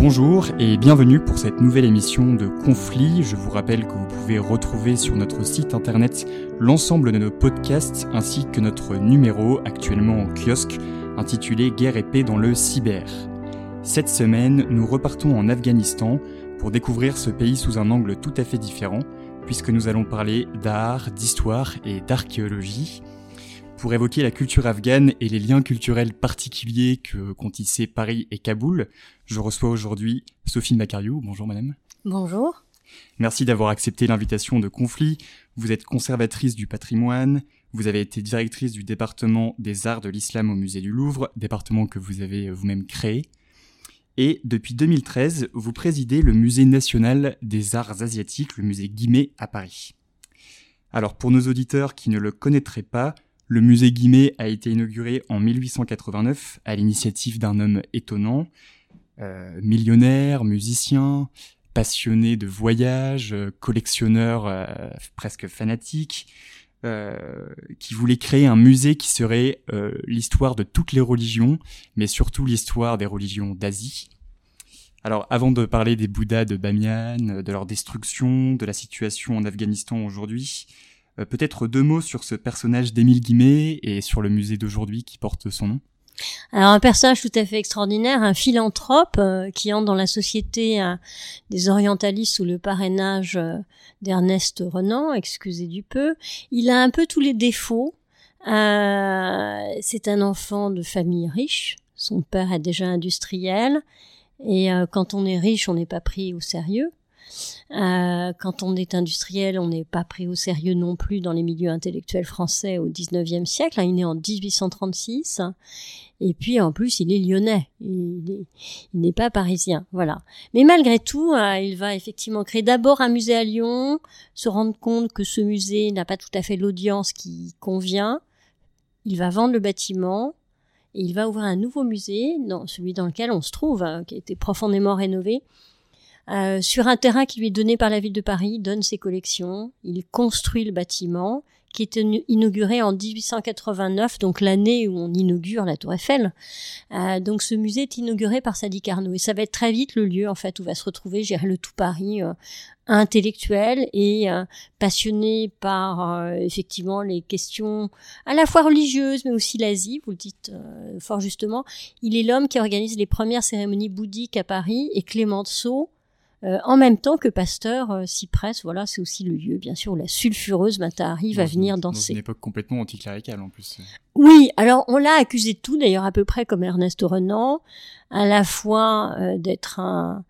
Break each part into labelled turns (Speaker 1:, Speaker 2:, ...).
Speaker 1: Bonjour et bienvenue pour cette nouvelle émission de Conflit. Je vous rappelle que vous pouvez retrouver sur notre site internet l'ensemble de nos podcasts ainsi que notre numéro actuellement en kiosque intitulé Guerre et paix dans le cyber. Cette semaine, nous repartons en Afghanistan pour découvrir ce pays sous un angle tout à fait différent puisque nous allons parler d'art, d'histoire et d'archéologie. Pour évoquer la culture afghane et les liens culturels particuliers qu'ont tissé Paris et Kaboul, je reçois aujourd'hui Sophie Makariou. Bonjour madame.
Speaker 2: Bonjour.
Speaker 1: Merci d'avoir accepté l'invitation de Conflit. Vous êtes conservatrice du patrimoine, vous avez été directrice du département des arts de l'islam au musée du Louvre, département que vous avez vous-même créé. Et depuis 2013, vous présidez le musée national des arts asiatiques, le musée Guimet à Paris. Alors pour nos auditeurs qui ne le connaîtraient pas, le musée Guimet a été inauguré en 1889 à l'initiative d'un homme étonnant, millionnaire, musicien, passionné de voyage, collectionneur presque fanatique, qui voulait créer un musée qui serait l'histoire de toutes les religions, mais surtout l'histoire des religions d'Asie. Alors avant de parler des Bouddhas de Bamiyan, de leur destruction, de la situation en Afghanistan aujourd'hui, peut-être deux mots sur ce personnage d'Émile Guimet et sur le musée d'aujourd'hui qui porte son nom.
Speaker 2: Alors un personnage tout à fait extraordinaire, un philanthrope qui entre dans la société des orientalistes sous le parrainage d'Ernest Renan, excusez du peu. Il a un peu tous les défauts. C'est un enfant de famille riche. Son père est déjà industriel. Et quand on est riche, on n'est pas pris au sérieux. Quand on est industriel, on n'est pas pris au sérieux non plus dans les milieux intellectuels français au XIXe siècle. Il est né en 1836 et puis en plus il est lyonnais, il n'est pas parisien, voilà. Mais malgré tout, il va effectivement créer d'abord un musée à Lyon, se rendre compte que ce musée n'a pas tout à fait l'audience qui convient. Il va vendre le bâtiment et il va ouvrir un nouveau musée, celui dans lequel on se trouve, qui a été profondément rénové. Sur un terrain qui lui est donné par la ville de Paris, il donne ses collections, il construit le bâtiment qui est inauguré en 1889, donc l'année où on inaugure la Tour Eiffel. Donc ce musée est inauguré par Sadi Carnot et ça va être très vite le lieu en fait où va se retrouver le tout Paris intellectuel et passionné par effectivement les questions à la fois religieuses mais aussi l'Asie, vous le dites fort justement. Il est l'homme qui organise les premières cérémonies bouddhiques à Paris et Clémenceau en même temps que Pasteur s'y presse. Voilà, c'est aussi le lieu, bien sûr, où la sulfureuse Mata Hari va venir danser.
Speaker 1: Dans une époque complètement anticléricale, en plus.
Speaker 2: Oui, alors on l'a accusé de tout, d'ailleurs, à peu près comme Ernest Renan, à la fois d'être un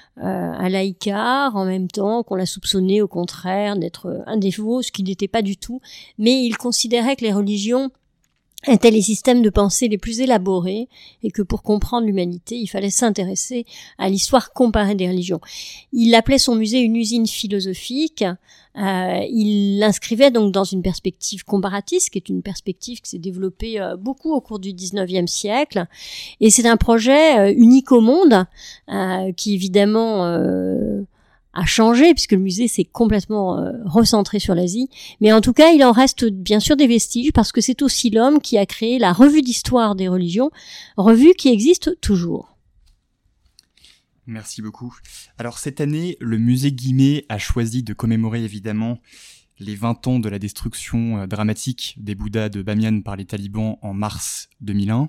Speaker 2: laïcard, en même temps qu'on l'a soupçonné, au contraire, d'être un dévot, ce qu'il n'était pas du tout. Mais il considérait que les religions étaient les systèmes de pensée les plus élaborés et que pour comprendre l'humanité, il fallait s'intéresser à l'histoire comparée des religions. Il appelait son musée une usine philosophique. Il l'inscrivait donc dans une perspective comparatiste, qui est une perspective qui s'est développée beaucoup au cours du XIXe siècle. Et c'est un projet unique au monde qui évidemment a changé puisque le musée s'est complètement recentré sur l'Asie, mais en tout cas il en reste bien sûr des vestiges parce que c'est aussi l'homme qui a créé la revue d'histoire des religions, revue qui existe toujours.
Speaker 1: Merci beaucoup. Alors cette année, le musée Guimet a choisi de commémorer évidemment les 20 ans de la destruction dramatique des Bouddhas de Bamiyan par les talibans en mars 2001.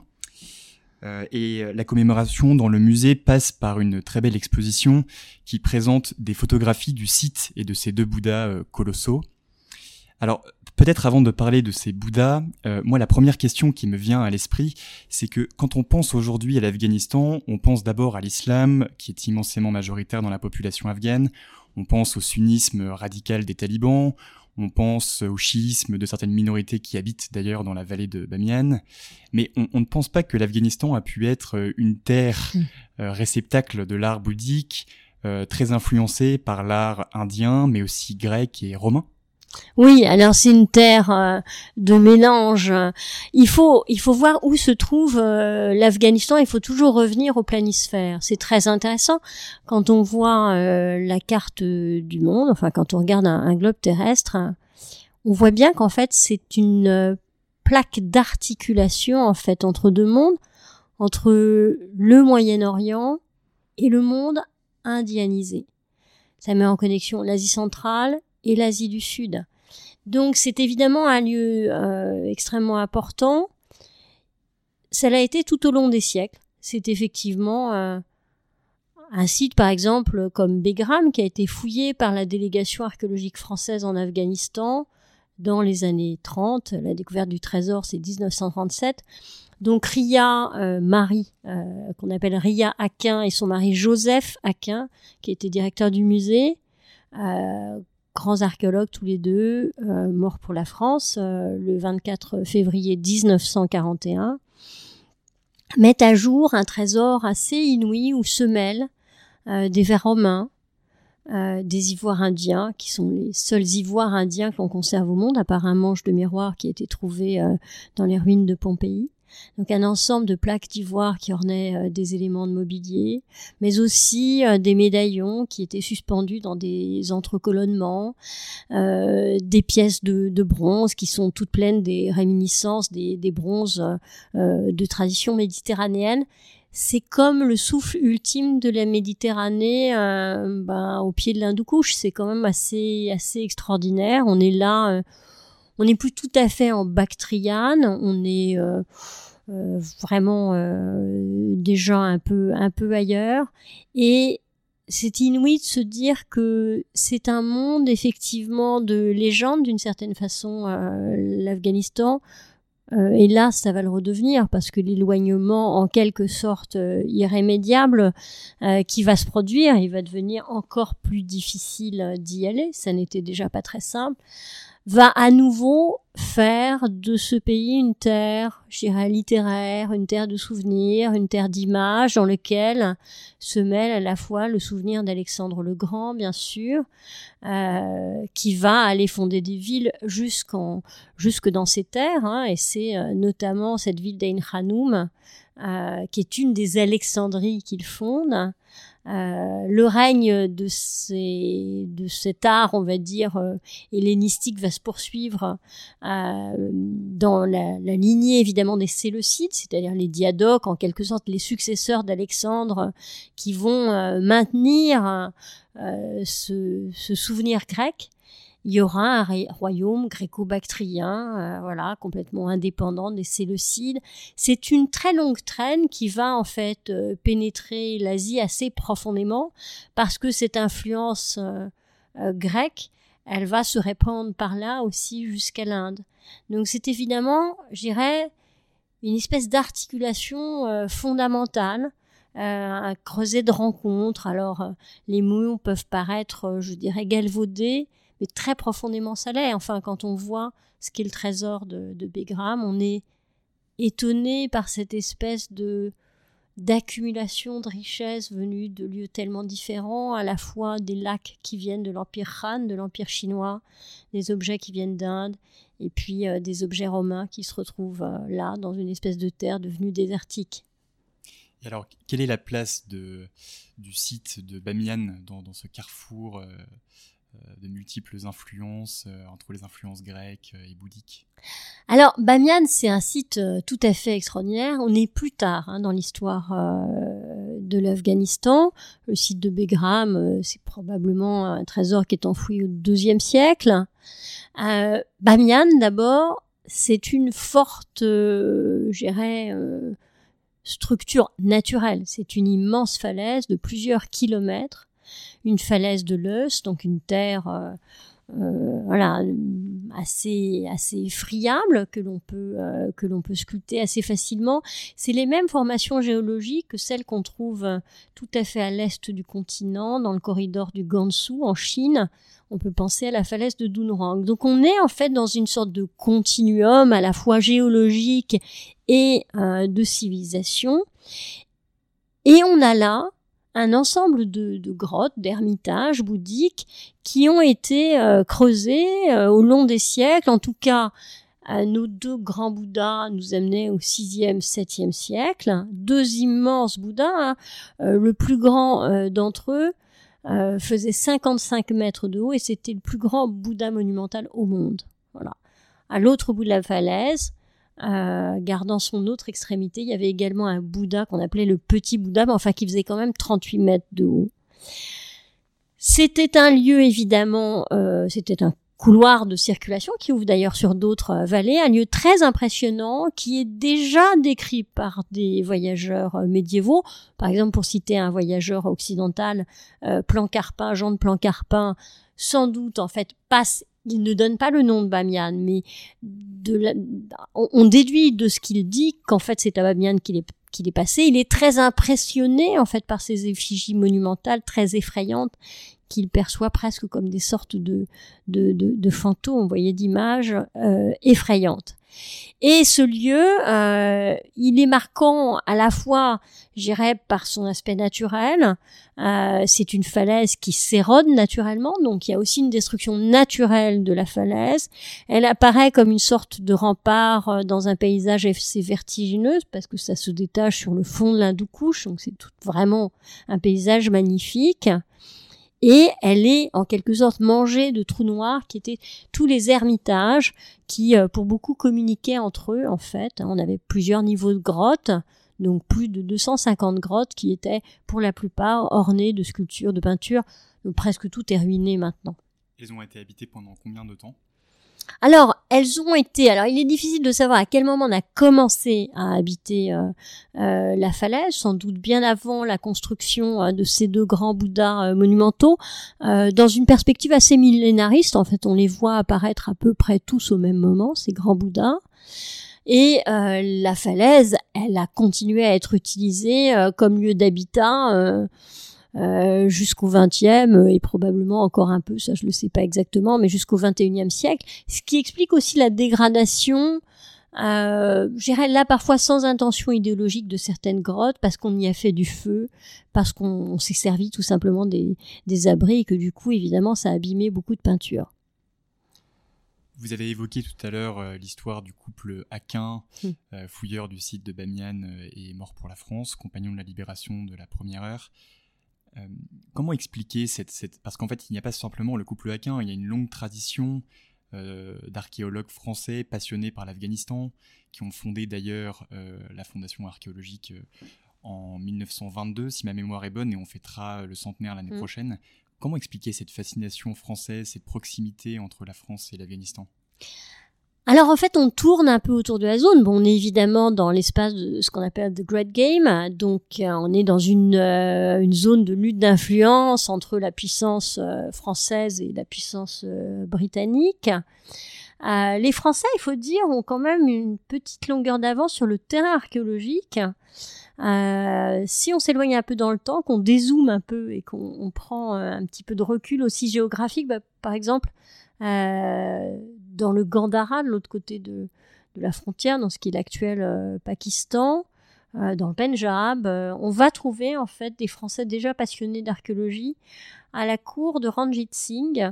Speaker 1: Et la commémoration dans le musée passe par une très belle exposition qui présente des photographies du site et de ces deux Bouddhas colossaux. Alors, peut-être avant de parler de ces Bouddhas, moi la première question qui me vient à l'esprit, c'est que quand on pense aujourd'hui à l'Afghanistan, on pense d'abord à l'islam, qui est immensément majoritaire dans la population afghane, on pense au sunnisme radical des talibans, on pense au chiisme de certaines minorités qui habitent d'ailleurs dans la vallée de Bamiyan, mais on ne pense pas que l'Afghanistan a pu être une terre réceptacle de l'art bouddhique, très influencée par l'art indien, mais aussi grec et romain.
Speaker 2: Oui, alors c'est une terre de mélange. Il faut voir où se trouve l'Afghanistan. Il faut toujours revenir au planisphère. C'est très intéressant quand on voit la carte du monde. Enfin, quand on regarde un globe terrestre, on voit bien qu'en fait c'est une plaque d'articulation en fait entre deux mondes, entre le Moyen-Orient et le monde indianisé. Ça met en connexion l'Asie centrale et l'Asie du Sud. Donc c'est évidemment un lieu extrêmement important. Ça l'a été tout au long des siècles. C'est effectivement un site, par exemple, comme Begram, qui a été fouillé par la délégation archéologique française en Afghanistan dans les années 30. La découverte du trésor, c'est 1937. Donc Ria Marie, qu'on appelle Ria Aquin, et son mari Joseph Aquin, qui était directeur du musée, grands archéologues tous les deux, morts pour la France le 24 février 1941, mettent à jour un trésor assez inouï où se mêlent des vers romains, des ivoires indiens, qui sont les seuls ivoires indiens que l'on conserve au monde, à part un manche de miroir qui a été trouvé dans les ruines de Pompéi. Donc un ensemble de plaques d'ivoire qui ornaient des éléments de mobilier, mais aussi des médaillons qui étaient suspendus dans des entrecolonnements, des pièces de bronze qui sont toutes pleines des réminiscences des bronzes de tradition méditerranéenne. C'est comme le souffle ultime de la Méditerranée au pied de l'Hindoukouche. C'est quand même assez extraordinaire. On est là, on n'est plus tout à fait en Bactriane, on est vraiment déjà un peu ailleurs, et c'est inouï de se dire que c'est un monde effectivement de légende d'une certaine façon, l'Afghanistan. Et là, ça va le redevenir parce que l'éloignement, en quelque sorte irrémédiable, qui va se produire, il va devenir encore plus difficile d'y aller. Ça n'était déjà pas très simple. Va à nouveau faire de ce pays une terre, je dirais, littéraire, une terre de souvenirs, une terre d'images dans laquelle se mêle à la fois le souvenir d'Alexandre le Grand, bien sûr, qui va aller fonder des villes jusque dans ces terres, et c'est notamment cette ville d'Ain Khanoum, qui est une des Alexandries qu'il fonde. Le règne de cet art, on va dire, hellénistique va se poursuivre dans la lignée évidemment des Séleucides, c'est-à-dire les Diadoques, en quelque sorte les successeurs d'Alexandre, qui vont maintenir ce souvenir grec. Il y aura un royaume gréco-bactrien, complètement indépendant des Séleucides. C'est une très longue traîne qui va en fait pénétrer l'Asie assez profondément, parce que cette influence grecque, elle va se répandre par là aussi jusqu'à l'Inde. Donc c'est évidemment, je dirais, une espèce d'articulation fondamentale, un creuset de rencontres. Alors les mots peuvent paraître, je dirais, galvaudés, mais très profondément ça l'est. Enfin, quand on voit ce qu'est le trésor de Begram, on est étonné par cette espèce d'accumulation de richesses venues de lieux tellement différents, à la fois des lacs qui viennent de l'Empire Han, de l'Empire chinois, des objets qui viennent d'Inde, et puis des objets romains qui se retrouvent là, dans une espèce de terre devenue désertique.
Speaker 1: Et alors, quelle est la place du site de Bamiyan dans ce carrefour de multiples influences, entre les influences grecques et bouddhiques?
Speaker 2: Alors, Bamiyan, c'est un site tout à fait extraordinaire. On est plus tard dans l'histoire de l'Afghanistan. Le site de Begram, c'est probablement un trésor qui est enfoui au IIe siècle. Bamiyan, d'abord, c'est une forte, structure naturelle. C'est une immense falaise de plusieurs kilomètres. Une falaise de l'Eus, donc une terre assez friable que l'on peut sculpter assez facilement. C'est les mêmes formations géologiques que celles qu'on trouve tout à fait à l'est du continent, dans le corridor du Gansu en Chine. On peut penser à la falaise de Dunhuang. Donc on est en fait dans une sorte de continuum à la fois géologique et de civilisation. Et on a là un ensemble de grottes, d'ermitages bouddhiques qui ont été creusés au long des siècles. En tout cas, nos deux grands Bouddhas nous amenaient au 6e, 7e siècle. Deux immenses Bouddhas. Le plus grand d'entre eux faisait 55 mètres de haut et c'était le plus grand Bouddha monumental au monde. Voilà. À l'autre bout de la falaise, gardant son autre extrémité, il y avait également un Bouddha qu'on appelait le petit Bouddha, mais enfin qui faisait quand même 38 mètres de haut. C'était un lieu évidemment, c'était un couloir de circulation qui ouvre d'ailleurs sur d'autres vallées, un lieu très impressionnant qui est déjà décrit par des voyageurs médiévaux. Par exemple, pour citer un voyageur occidental, Plancarpin, Jean de Plancarpin, sans doute en fait il ne donne pas le nom de Bamiyan, mais on déduit de ce qu'il dit qu'en fait c'est à Bamiyan qu'il est passé. Il est très impressionné en fait par ces effigies monumentales très effrayantes qu'il perçoit presque comme des sortes de fantômes, vous voyez, d'images effrayantes. Et ce lieu, il est marquant à la fois, je dirais, par son aspect naturel. C'est une falaise qui s'érode naturellement, donc il y a aussi une destruction naturelle de la falaise. Elle apparaît comme une sorte de rempart dans un paysage assez vertigineux, parce que ça se détache sur le fond de l'Hindoukouche, donc c'est vraiment un paysage magnifique. Et elle est en quelque sorte mangée de trous noirs qui étaient tous les ermitages qui, pour beaucoup, communiquaient entre eux, en fait. On avait plusieurs niveaux de grottes, donc plus de 250 grottes qui étaient, pour la plupart, ornées de sculptures, de peintures. Donc presque tout est ruiné maintenant.
Speaker 1: Elles ont été habitées pendant combien de temps ?
Speaker 2: Alors, il est difficile de savoir à quel moment on a commencé à habiter la falaise, sans doute bien avant la construction de ces deux grands Bouddhas monumentaux, dans une perspective assez millénariste. En fait, on les voit apparaître à peu près tous au même moment, ces grands Bouddhas. Et la falaise, elle a continué à être utilisée comme lieu d'habitat jusqu'au XXe et probablement encore un peu, ça je le sais pas exactement, mais jusqu'au XXIe siècle, ce qui explique aussi la dégradation, je dirais là parfois sans intention idéologique de certaines grottes, parce qu'on y a fait du feu, parce qu'on s'est servi tout simplement des abris et que du coup évidemment ça a abîmé beaucoup de peintures.
Speaker 1: Vous avez évoqué tout à l'heure l'histoire du couple Aquin, fouilleur du site de Bamiyan et mort pour la France, compagnon de la libération de la première heure. Comment expliquer parce qu'en fait il n'y a pas simplement le couple Aquin, il y a une longue tradition d'archéologues français passionnés par l'Afghanistan qui ont fondé d'ailleurs la fondation archéologique en 1922 si ma mémoire est bonne, et on fêtera le centenaire l'année prochaine. Comment expliquer cette fascination française, cette proximité entre la France et l'Afghanistan ?
Speaker 2: Alors en fait, on tourne un peu autour de la zone. Bon, on est évidemment dans l'espace de ce qu'on appelle the Great Game, donc on est dans une zone de lutte d'influence entre la puissance française et la puissance britannique. Les Français, il faut dire, ont quand même une petite longueur d'avance sur le terrain archéologique. Si on s'éloigne un peu dans le temps, qu'on dézoome un peu et qu'on prend un petit peu de recul aussi géographique, par exemple, dans le Gandhara, de l'autre côté de la frontière, dans ce qui est l'actuel Pakistan, dans le Pendjab, on va trouver en fait des Français déjà passionnés d'archéologie à la cour de Ranjit Singh,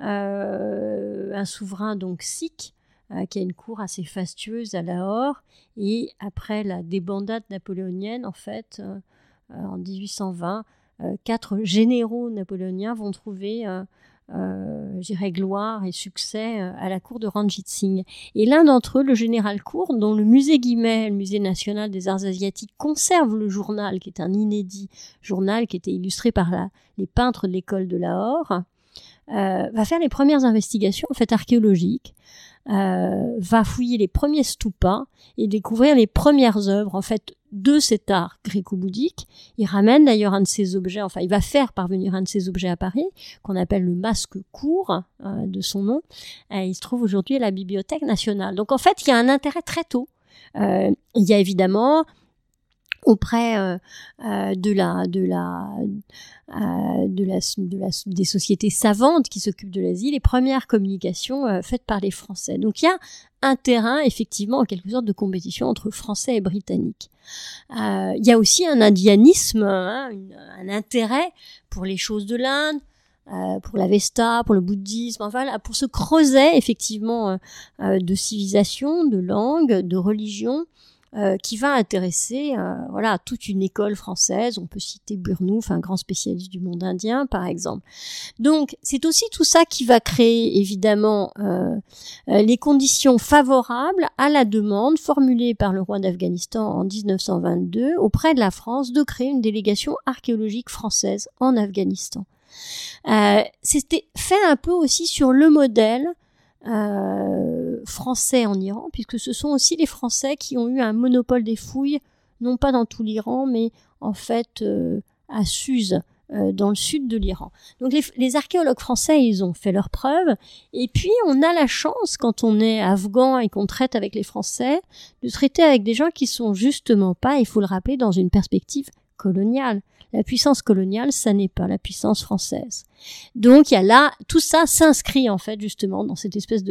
Speaker 2: un souverain donc sikh, qui a une cour assez fastueuse à Lahore, et après la débandade napoléonienne, en fait, en 1820, 4 généraux napoléoniens vont trouver je dirais gloire et succès à la cour de Ranjit Singh. Et l'un d'entre eux, le général Court, dont le musée Guimet, le musée national des arts asiatiques, conserve le journal, qui est un inédit journal qui était illustré par les peintres de l'école de Lahore, va faire les premières investigations en fait archéologiques, va fouiller les premiers stupas et découvrir les premières œuvres en fait de cet art gréco-bouddhique. Il ramène d'ailleurs un de ces objets, enfin il va faire parvenir un de ces objets à Paris, qu'on appelle le masque court, de son nom. Il se trouve aujourd'hui à la Bibliothèque nationale. Donc en fait, il y a un intérêt très tôt. Il y a évidemment auprès des sociétés savantes qui s'occupent de l'Asie, les premières communications faites par les Français. Donc il y a un terrain, effectivement, en quelque sorte de compétition entre Français et Britanniques. Il y a aussi un indianisme, un intérêt pour les choses de l'Inde, pour l'Avesta, pour le bouddhisme, enfin là, pour ce creuset, effectivement, de civilisation, de langue, de religion, qui va intéresser toute une école française. On peut citer Burnouf, un grand spécialiste du monde indien, par exemple. Donc, c'est aussi tout ça qui va créer, évidemment, les conditions favorables à la demande formulée par le roi d'Afghanistan en 1922 auprès de la France de créer une délégation archéologique française en Afghanistan. C'était fait un peu aussi sur le modèle français en Iran, puisque ce sont aussi les Français qui ont eu un monopole des fouilles, non pas dans tout l'Iran, mais en fait à Suse, dans le sud de l'Iran. Donc les archéologues français, ils ont fait leurs preuves, et puis on a la chance, quand on est afghan et qu'on traite avec les Français, de traiter avec des gens qui sont justement pas, il faut le rappeler, dans une perspective coloniale. La puissance coloniale, ça n'est pas la puissance française. Donc il y a là, tout ça s'inscrit en fait justement dans cette espèce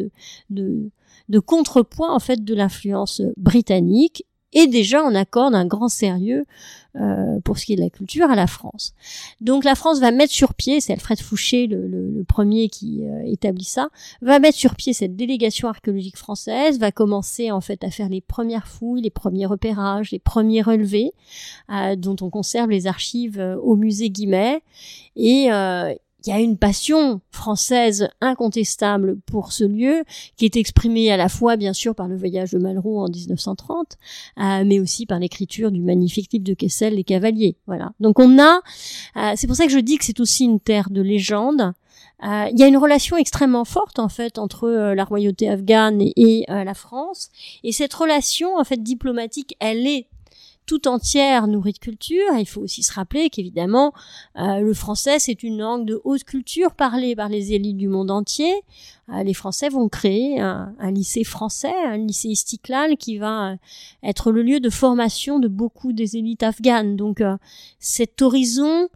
Speaker 2: de contrepoids en fait de l'influence britannique, et déjà on accorde un grand sérieux pour ce qui est de la culture à la France. Donc la France va mettre sur pied, c'est Alfred Fouché le premier qui établit ça, va mettre sur pied cette délégation archéologique française, va commencer en fait à faire les premières fouilles, les premiers repérages, les premiers relevés, dont on conserve les archives au musée Guimet, et il y a une passion française incontestable pour ce lieu, qui est exprimée à la fois, bien sûr, par le voyage de Malraux en 1930, mais aussi par l'écriture du magnifique livre de Kessel, Les Cavaliers. Voilà. Donc on a, c'est pour ça que je dis que c'est aussi une terre de légende. Il y a une relation extrêmement forte en fait entre la royauté afghane et la France, et cette relation en fait diplomatique, elle est tout entière nourrie de culture. Il faut aussi se rappeler qu'évidemment, le français, c'est une langue de haute culture parlée par les élites du monde entier. Les Français vont créer un lycée français, un lycée Istiklal, qui va être le lieu de formation de beaucoup des élites afghanes. Donc, cet horizon,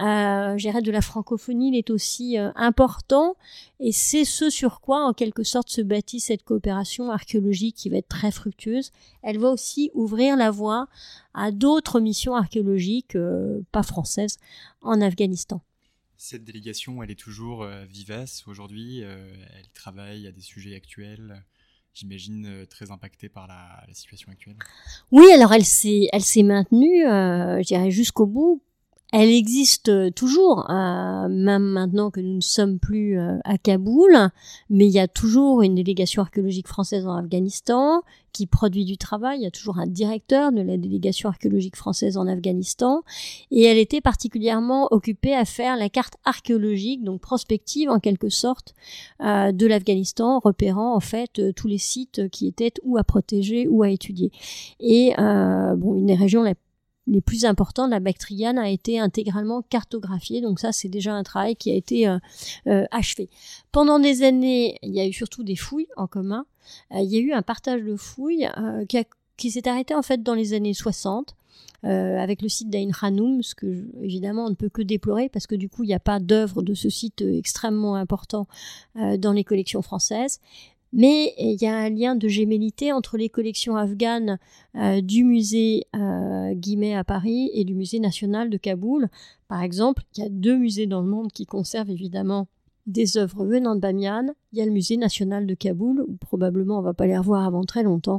Speaker 2: je dirais, de la francophonie, il est aussi important, et c'est ce sur quoi en quelque sorte se bâtit cette coopération archéologique qui va être très fructueuse. Elle va aussi ouvrir la voie à d'autres missions archéologiques pas françaises en Afghanistan.
Speaker 1: Cette délégation, elle est toujours vivace aujourd'hui, elle travaille à des sujets actuels, j'imagine très impactée par la situation actuelle.
Speaker 2: Oui, alors elle s'est maintenue, je dirais, jusqu'au bout. Elle existe toujours, même maintenant que nous ne sommes plus à Kaboul, mais il y a toujours une délégation archéologique française en Afghanistan qui produit du travail. Il y a toujours un directeur de la délégation archéologique française en Afghanistan, et elle était particulièrement occupée à faire la carte archéologique, donc prospective en quelque sorte, de l'Afghanistan, repérant en fait tous les sites qui étaient ou à protéger ou à étudier. Et une des régions les plus importants, la Bactriane, a été intégralement cartographiée. Donc ça, c'est déjà un travail qui a été achevé. Pendant des années, il y a eu surtout des fouilles en commun. Il y a eu un partage de fouilles qui s'est arrêté en fait dans les années 60. Avec le site d'Ain Khanoum, ce que évidemment on ne peut que déplorer, parce que du coup il n'y a pas d'œuvre de ce site extrêmement important dans les collections françaises. Mais il y a un lien de gémellité entre les collections afghanes du musée Guimet à Paris et du musée national de Kaboul. Par exemple, il y a 2 musées dans le monde qui conservent évidemment des œuvres venant de Bamiyan. Il y a le musée national de Kaboul, où probablement on ne va pas les revoir avant très longtemps,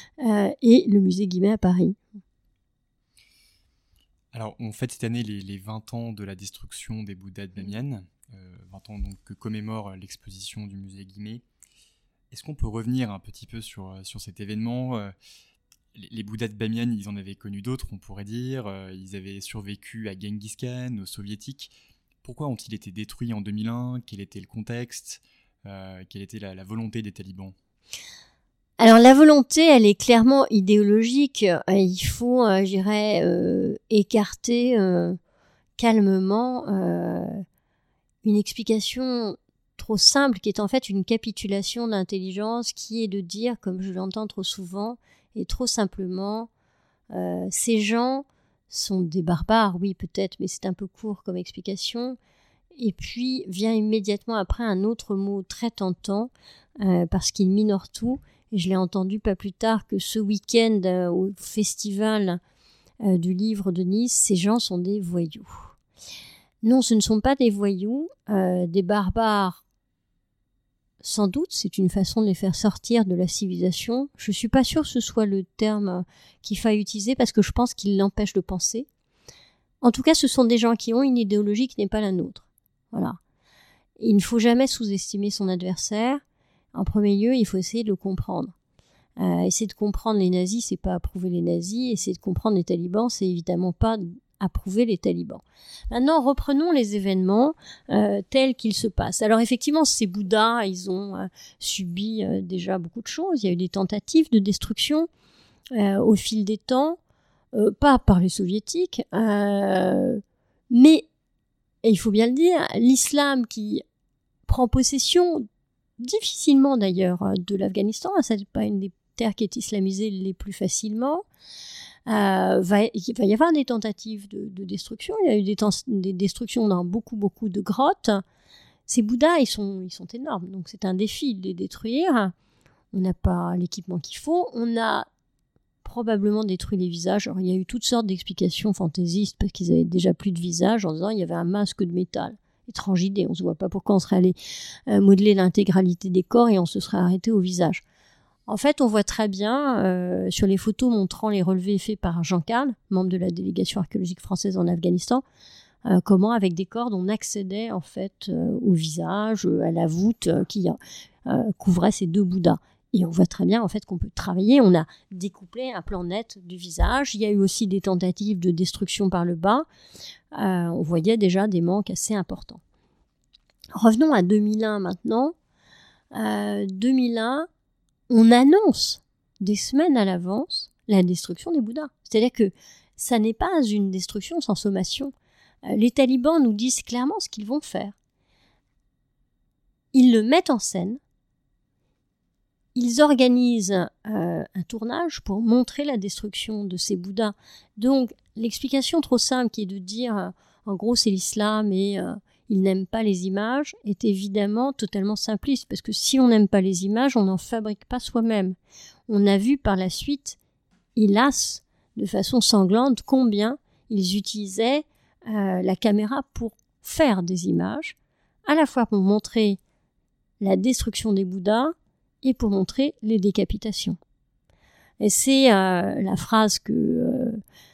Speaker 2: et le musée Guimet à Paris.
Speaker 1: Alors, on fête cette année les 20 ans de la destruction des Bouddhas de Bamiyan, 20 ans donc que commémore l'exposition du musée Guimet. Est-ce qu'on peut revenir un petit peu sur cet événement ? Les Bouddhas de Bamiyan, ils en avaient connu d'autres, on pourrait dire. Ils avaient survécu à Genghis Khan, aux soviétiques. Pourquoi ont-ils été détruits en 2001 ? Quel était le contexte ? Quelle était la volonté des talibans ?
Speaker 2: Alors la volonté, elle est clairement idéologique. Il faut, je dirais, écarter calmement une explication trop simple, qui est en fait une capitulation d'intelligence, qui est de dire, comme je l'entends trop souvent, et trop simplement, ces gens sont des barbares, oui peut-être, mais c'est un peu court comme explication. Et puis vient immédiatement après un autre mot très tentant, parce qu'il minore tout, et je l'ai entendu pas plus tard que ce week-end au festival du livre de Nice, ces gens sont des voyous. Non, ce ne sont pas des voyous, des barbares sans doute, c'est une façon de les faire sortir de la civilisation. Je suis pas sûre que ce soit le terme qu'il faille utiliser parce que je pense qu'il l'empêche de penser. En tout cas, ce sont des gens qui ont une idéologie qui n'est pas la nôtre. Voilà. Il ne faut jamais sous-estimer son adversaire. En premier lieu, il faut essayer de le comprendre. Essayer de comprendre les nazis, c'est pas approuver les nazis. Essayer de comprendre les talibans, c'est évidemment pas approuver les talibans. Maintenant, reprenons les événements tels qu'ils se passent. Alors effectivement, ces Bouddhas, ils ont subi déjà beaucoup de choses. Il y a eu des tentatives de destruction au fil des temps, pas par les soviétiques, mais, et il faut bien le dire, l'islam qui prend possession, difficilement d'ailleurs, de l'Afghanistan, c'est pas une des terres qui est islamisée les plus facilement, il va y avoir des tentatives de destruction. Il y a eu des destructions dans beaucoup de grottes. Ces Bouddhas, ils sont énormes, donc c'est un défi de les détruire. On n'a pas l'équipement qu'il faut. On a probablement détruit les visages. Alors, il y a eu toutes sortes d'explications fantaisistes parce qu'ils avaient déjà plus de visage en disant il y avait un masque de métal. Étrange idée, on ne se voit pas pourquoi on serait allé modeler l'intégralité des corps et on se serait arrêté au visage. En fait, on voit très bien sur les photos montrant les relevés faits par Jean Carl, membre de la délégation archéologique française en Afghanistan, comment avec des cordes on accédait en fait au visage, à la voûte qui couvrait ces deux Bouddhas. Et on voit très bien en fait qu'on peut travailler. On a découplé un plan net du visage. Il y a eu aussi des tentatives de destruction par le bas. On voyait déjà des manques assez importants. Revenons à 2001 maintenant. 2001. On annonce des semaines à l'avance la destruction des Bouddhas. C'est-à-dire que ça n'est pas une destruction sans sommation. Les talibans nous disent clairement ce qu'ils vont faire. Ils le mettent en scène. Ils organisent un tournage pour montrer la destruction de ces Bouddhas. Donc, l'explication trop simple qui est de dire, en gros, c'est l'islam et ils n'aiment pas les images, est évidemment totalement simpliste, parce que si on n'aime pas les images, on n'en fabrique pas soi-même. On a vu par la suite, hélas, de façon sanglante, combien ils utilisaient la caméra pour faire des images, à la fois pour montrer la destruction des Bouddhas et pour montrer les décapitations. Et c'est la phrase que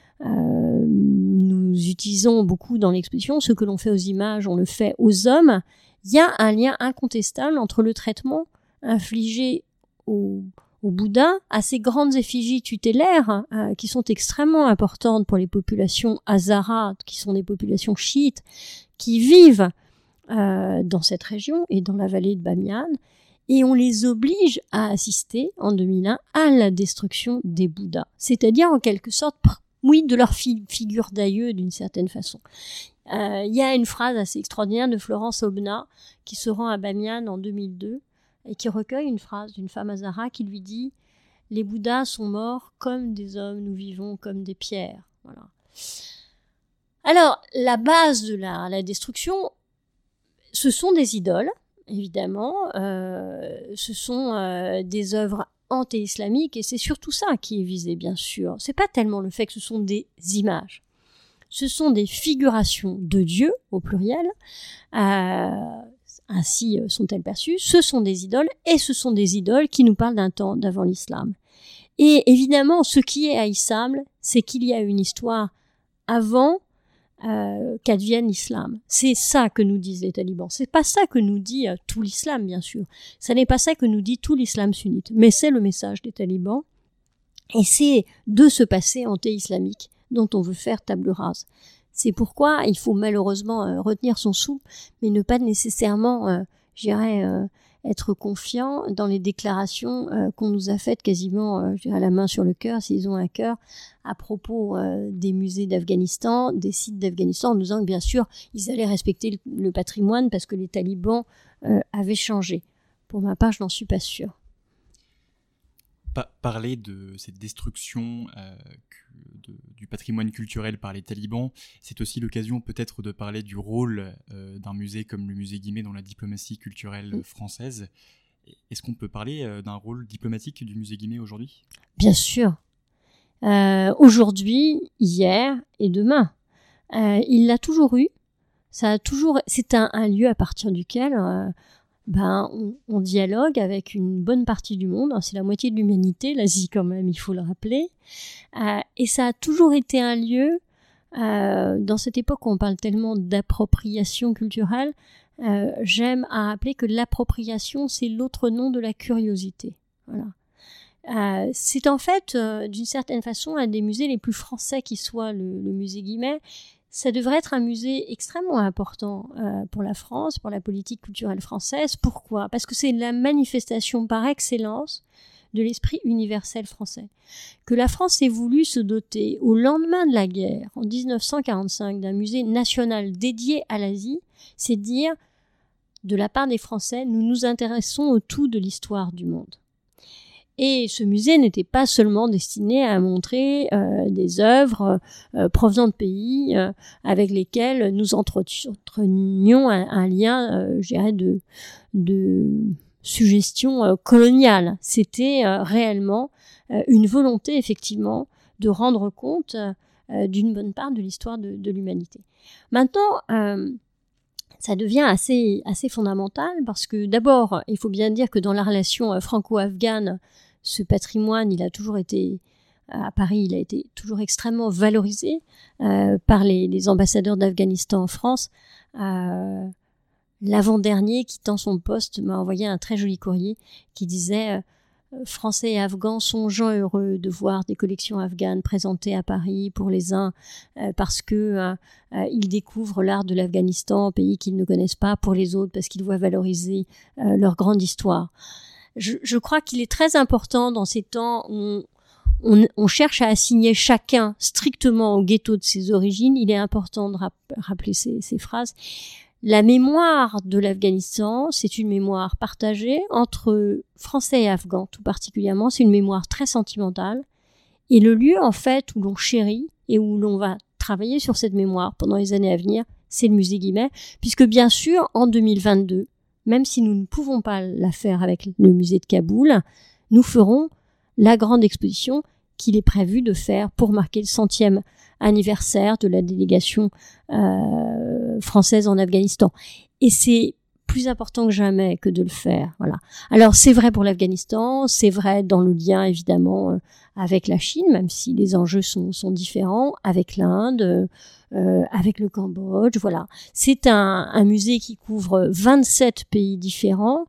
Speaker 2: nous utilisons beaucoup dans l'exposition, ce que l'on fait aux images, on le fait aux hommes. Il y a un lien incontestable entre le traitement infligé au Bouddha, à ces grandes effigies tutélaires qui sont extrêmement importantes pour les populations hazaras, qui sont des populations chiites, qui vivent dans cette région et dans la vallée de Bamiyan, et on les oblige à assister, en 2001, à la destruction des Bouddhas. C'est-à-dire, en quelque sorte, oui, de leur figure d'aïeux, d'une certaine façon. Il y a une phrase assez extraordinaire de Florence Aubenas, qui se rend à Bamiyan en 2002, et qui recueille une phrase d'une femme hazara qui lui dit « Les Bouddhas sont morts comme des hommes, nous vivons comme des pierres. » Voilà. Alors, la base de la destruction, ce sont des idoles, évidemment, ce sont des œuvres anti-islamiques, et c'est surtout ça qui est visé, bien sûr. C'est pas tellement le fait que ce sont des images. Ce sont des figurations de Dieu, au pluriel, ainsi sont-elles perçues. Ce sont des idoles, et ce sont des idoles qui nous parlent d'un temps d'avant l'islam. Et évidemment, ce qui est haïssable, c'est qu'il y a une histoire avant qu'advienne l'islam. C'est ça que nous disent les talibans. C'est pas ça que nous dit tout l'islam, bien sûr. Ça n'est pas ça que nous dit tout l'islam sunnite. Mais c'est le message des talibans. Et c'est de ce passé anti-islamique dont on veut faire table rase. C'est pourquoi il faut malheureusement retenir son souffle, mais ne pas nécessairement, être confiant dans les déclarations qu'on nous a faites quasiment, la main sur le cœur, s'ils ont un cœur, à propos des musées d'Afghanistan, des sites d'Afghanistan, en nous disant que bien sûr, ils allaient respecter le patrimoine parce que les talibans avaient changé. Pour ma part, je n'en suis pas sûre.
Speaker 1: Parler de cette destruction du patrimoine culturel par les talibans, c'est aussi l'occasion peut-être de parler du rôle d'un musée comme le musée Guimet dans la diplomatie culturelle française. Est-ce qu'on peut parler d'un rôle diplomatique du musée Guimet aujourd'hui ?
Speaker 2: Bien sûr. Aujourd'hui, hier et demain. Il l'a toujours eu. C'est un lieu à partir duquel on dialogue avec une bonne partie du monde. C'est la moitié de l'humanité, l'Asie quand même, il faut le rappeler. Et ça a toujours été un lieu, dans cette époque où on parle tellement d'appropriation culturelle, j'aime à rappeler que l'appropriation, c'est l'autre nom de la curiosité. Voilà. C'est en fait, d'une certaine façon, un des musées les plus français qui soit, le musée Guimet. Ça devrait être un musée extrêmement important pour la France, pour la politique culturelle française. Pourquoi ? Parce que c'est la manifestation par excellence de l'esprit universel français. Que la France ait voulu se doter, au lendemain de la guerre, en 1945, d'un musée national dédié à l'Asie, c'est dire, de la part des Français, nous nous intéressons au tout de l'histoire du monde. Et ce musée n'était pas seulement destiné à montrer des œuvres provenant de pays avec lesquels nous entretenions un lien, je dirais, de suggestion coloniale. C'était réellement une volonté, effectivement, de rendre compte d'une bonne part de l'histoire de l'humanité. Maintenant, ça devient assez fondamental parce que d'abord, il faut bien dire que dans la relation franco-afghane, ce patrimoine, il a toujours été, à Paris, il a été toujours extrêmement valorisé par les ambassadeurs d'Afghanistan en France. L'avant-dernier, quittant son poste, m'a envoyé un très joli courrier qui disait Français et Afghans sont gens heureux de voir des collections afghanes présentées à Paris pour les uns parce que ils découvrent l'art de l'Afghanistan, pays qu'ils ne connaissent pas, pour les autres parce qu'ils voient valoriser leur grande histoire. Je crois qu'il est très important dans ces temps où on cherche à assigner chacun strictement au ghetto de ses origines. Il est important de rappeler ces phrases. La mémoire de l'Afghanistan, c'est une mémoire partagée entre Français et Afghans, tout particulièrement. C'est une mémoire très sentimentale. Et le lieu, en fait, où l'on chérit et où l'on va travailler sur cette mémoire pendant les années à venir, c'est le musée Guimet, puisque bien sûr, en 2022, même si nous ne pouvons pas la faire avec le musée de Kaboul, nous ferons la grande exposition qu'il est prévu de faire pour marquer le 100e anniversaire de la délégation française en Afghanistan. Et c'est plus important que jamais que de le faire. Voilà. Alors c'est vrai pour l'Afghanistan, c'est vrai dans le lien évidemment avec la Chine, même si les enjeux sont différents, avec l'Inde, avec le Cambodge. Voilà. C'est un musée qui couvre 27 pays différents.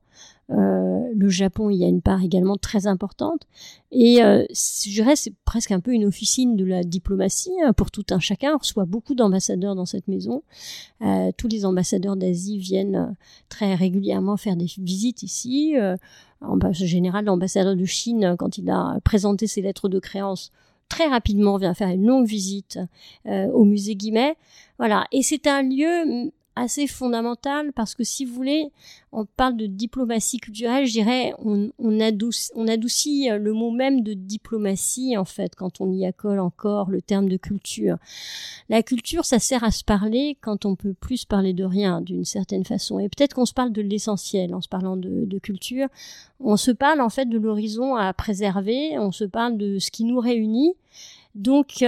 Speaker 2: Le Japon, il y a une part également très importante. Et je dirais, c'est presque un peu une officine de la diplomatie pour tout un chacun. On reçoit beaucoup d'ambassadeurs dans cette maison. Tous les ambassadeurs d'Asie viennent très régulièrement faire des visites ici. En général, l'ambassadeur de Chine, quand il a présenté ses lettres de créance, très rapidement vient faire une longue visite au musée Guimet. Voilà. Et c'est un lieu assez fondamental parce que si vous voulez, on parle de diplomatie culturelle, je dirais, on adoucit le mot même de diplomatie en fait quand on y accole encore le terme de culture. La culture, ça sert à se parler quand on peut plus se parler de rien d'une certaine façon. Et peut-être qu'on se parle de l'essentiel en se parlant de culture. On se parle en fait de l'horizon à préserver, on se parle de ce qui nous réunit. Donc,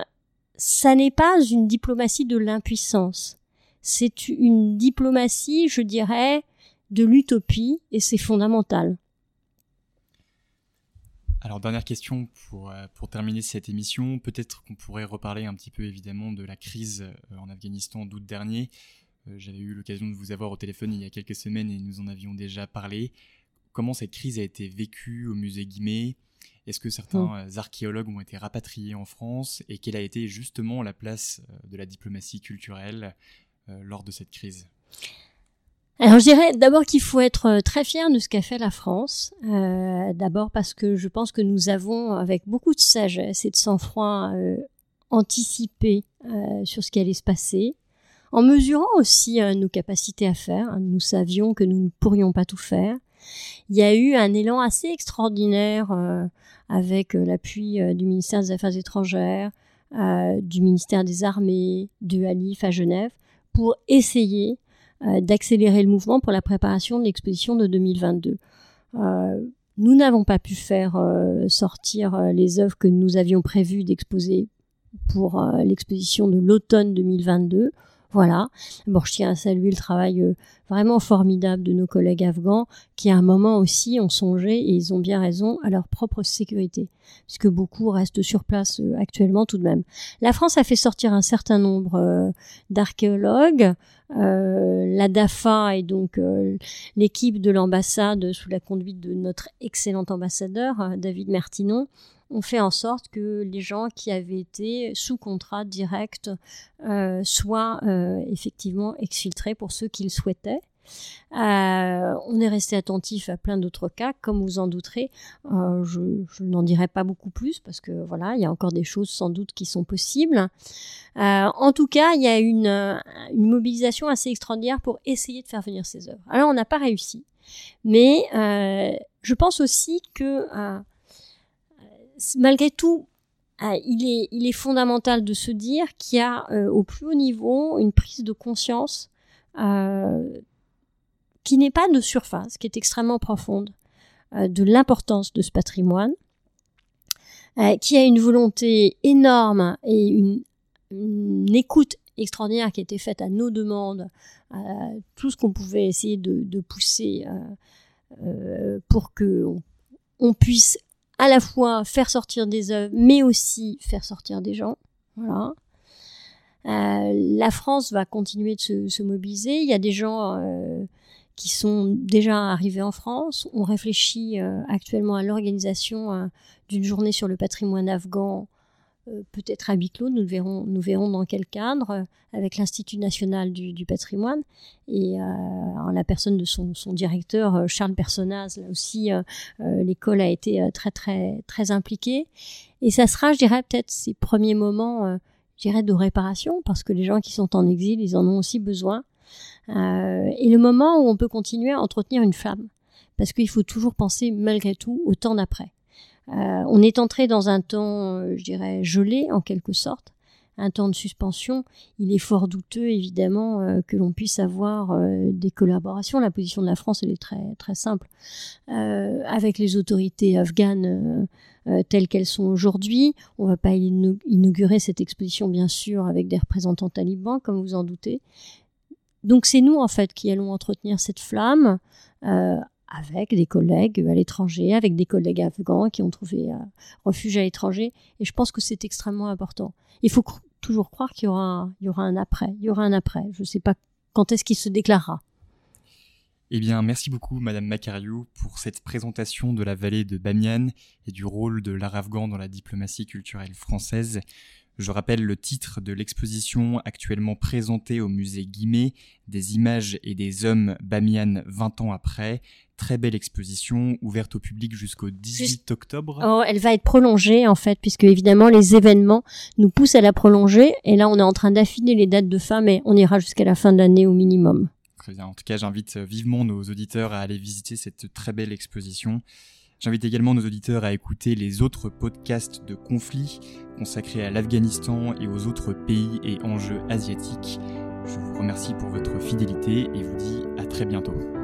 Speaker 2: ça n'est pas une diplomatie de l'impuissance. C'est une diplomatie, je dirais, de l'utopie, et c'est fondamental.
Speaker 1: Alors, dernière question pour terminer cette émission. Peut-être qu'on pourrait reparler un petit peu, évidemment, de la crise en Afghanistan d'août dernier. J'avais eu l'occasion de vous avoir au téléphone il y a quelques semaines et nous en avions déjà parlé. Comment cette crise a été vécue au musée Guimet ? Est-ce que certains archéologues ont été rapatriés en France ? Et quelle a été justement la place de la diplomatie culturelle lors de cette crise ?
Speaker 2: Alors je dirais d'abord qu'il faut être très fier de ce qu'a fait la France. D'abord parce que je pense que nous avons, avec beaucoup de sagesse et de sang-froid, anticipé sur ce qui allait se passer, en mesurant aussi nos capacités à faire. Nous savions que nous ne pourrions pas tout faire. Il y a eu un élan assez extraordinaire avec l'appui du ministère des Affaires étrangères, du ministère des Armées, de Alif à Genève, pour essayer d'accélérer le mouvement pour la préparation de l'exposition de 2022. Nous n'avons pas pu faire sortir les œuvres que nous avions prévues d'exposer pour l'exposition de l'automne 2022. Voilà. Bon, je tiens à saluer le travail vraiment formidable de nos collègues afghans qui à un moment aussi ont songé, et ils ont bien raison, à leur propre sécurité, puisque beaucoup restent sur place actuellement tout de même. La France a fait sortir un certain nombre d'archéologues. La DAFA et donc l'équipe de l'ambassade sous la conduite de notre excellent ambassadeur David Mertinon ont fait en sorte que les gens qui avaient été sous contrat direct soient effectivement exfiltrés pour ceux qui le souhaitaient. On est resté attentif à plein d'autres cas, comme vous en douterez. Je n'en dirai pas beaucoup plus parce que voilà, il y a encore des choses sans doute qui sont possibles. En tout cas, il y a une mobilisation assez extraordinaire pour essayer de faire venir ces œuvres. Alors, on n'a pas réussi, mais je pense aussi que malgré tout, il est fondamental de se dire qu'il y a au plus haut niveau une prise de conscience qui n'est pas de surface, qui est extrêmement profonde, de l'importance de ce patrimoine, qui a une volonté énorme et une écoute extraordinaire qui a été faite à nos demandes, tout ce qu'on pouvait essayer de pousser pour que on puisse à la fois faire sortir des œuvres, mais aussi faire sortir des gens. Voilà. La France va continuer de se mobiliser. Il y a des gens qui sont déjà arrivés en France. On réfléchit actuellement à l'organisation d'une journée sur le patrimoine afghan, peut-être à huis clos. Nous verrons dans quel cadre, avec l'Institut national du patrimoine et en la personne de son directeur Charles Personnaz. Là aussi, l'école a été très très très impliquée, et ça sera, je dirais, peut-être ces premiers moments, je dirais, de réparation, parce que les gens qui sont en exil, ils en ont aussi besoin, et le moment où on peut continuer à entretenir une flamme, parce qu'il faut toujours penser malgré tout au temps d'après. On est entré dans un temps, je dirais, gelé en quelque sorte, un temps de suspension. Il est fort douteux, évidemment, que l'on puisse avoir des collaborations. La position de la France, elle est très, très simple. Avec les autorités afghanes telles qu'elles sont aujourd'hui, on ne va pas inaugurer cette exposition, bien sûr, avec des représentants talibans, comme vous en doutez. Donc c'est nous, en fait, qui allons entretenir cette flamme, avec des collègues à l'étranger, avec des collègues afghans qui ont trouvé refuge à l'étranger. Et je pense que c'est extrêmement important. Il faut toujours croire qu'il y aura un après. Il y aura un après. Je ne sais pas quand est-ce qu'il se déclarera.
Speaker 1: Eh bien, merci beaucoup, Madame Macariou, pour cette présentation de la vallée de Bamiyan et du rôle de l'art afghan dans la diplomatie culturelle française. Je rappelle le titre de l'exposition actuellement présentée au musée Guimet, des images et des hommes Bamiyan 20 ans après. Très belle exposition, ouverte au public jusqu'au 18 octobre.
Speaker 2: Oh, elle va être prolongée, en fait, puisque évidemment les événements nous poussent à la prolonger. Et là, on est en train d'affiner les dates de fin, mais on ira jusqu'à la fin de l'année au minimum.
Speaker 1: Très bien. En tout cas, j'invite vivement nos auditeurs à aller visiter cette très belle exposition. J'invite également nos auditeurs à écouter les autres podcasts de conflits consacrés à l'Afghanistan et aux autres pays et enjeux asiatiques. Je vous remercie pour votre fidélité et vous dis à très bientôt.